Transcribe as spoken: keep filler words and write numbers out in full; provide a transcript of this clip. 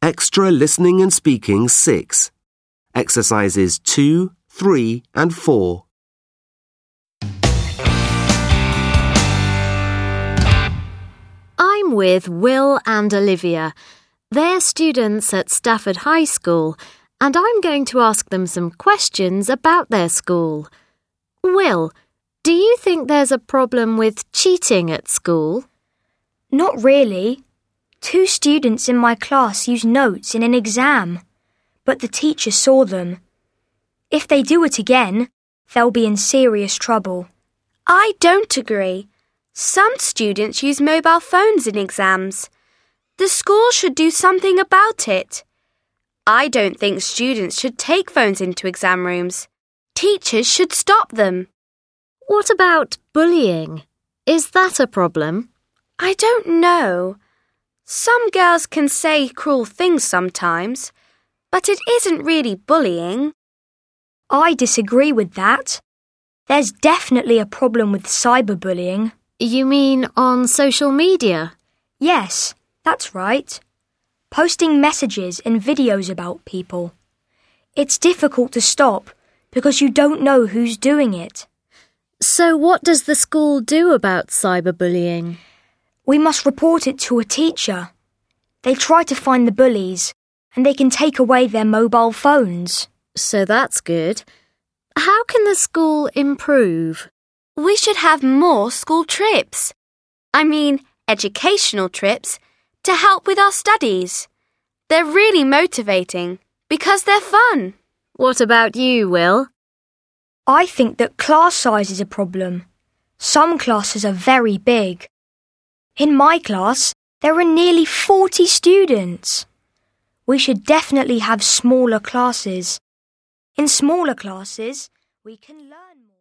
Extra Listening and Speaking six. Exercises two, three and four. I'm with Will and Olivia. They're students at Stafford High School, and I'm going to ask them some questions about their school. Will, do you think there's a problem with cheating at school? Not really. Two students in my class used notes in an exam, but the teacher saw them. If they do it again, they'll be in serious trouble. I don't agree. Some students use mobile phones in exams. The school should do something about it. I don't think students should take phones into exam rooms. Teachers should stop them. What about bullying? Is that a problem? I don't know. Some girls can say cruel things sometimes, but it isn't really bullying. I disagree with that. There's definitely a problem with cyberbullying. You mean on social media? Yes, that's right. Posting messages and videos about people. It's difficult to stop because you don't know who's doing it. So what does the school do about cyberbullying? We must report it to a teacher. They try to find the bullies, and they can take away their mobile phones. So that's good. How can the school improve? We should have more school trips. I mean, educational trips to help with our studies. They're really motivating because they're fun. What about you, Will? I think that class size is a problem. Some classes are very big. In my class, there are nearly forty students. We should definitely have smaller classes. In smaller classes, we can learn more.